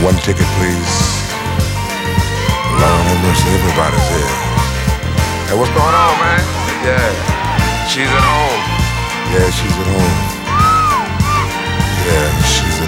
One ticket, please. Lord have mercy, everybody's here. Hey, what's going on, man? Yeah, she's at home. Yeah, she's at home. Yeah, she's